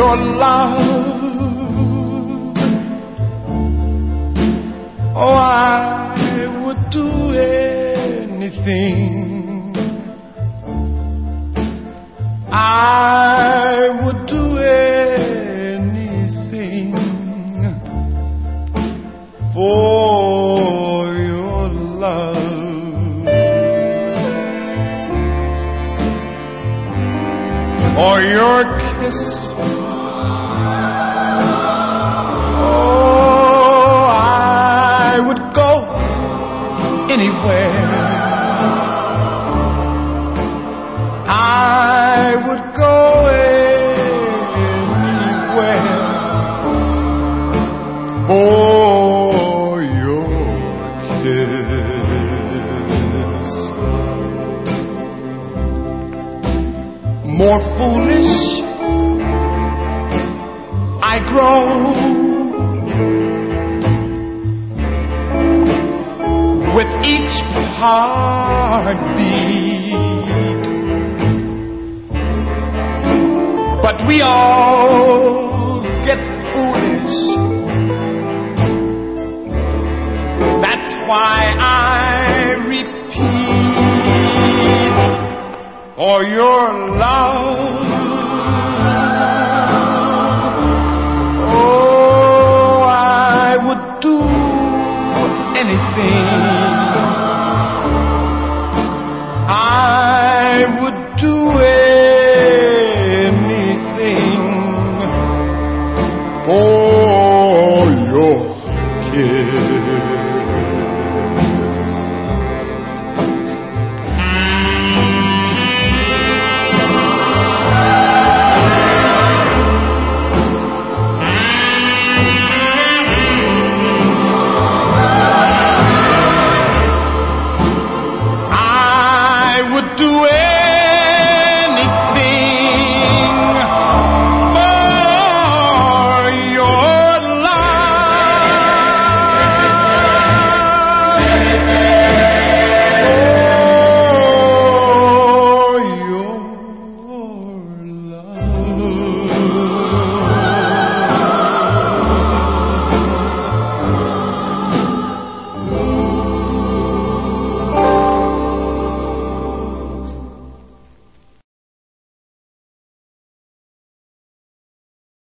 your love. Oh, I would do anything. I would do anything for your love, or your kiss. Oh, I would go anywhere. I would go anywhere for your kiss. More foolish I grow with each heartbeat, but we all get foolish. That's why I repeat, for your love. Oh, I would do anything.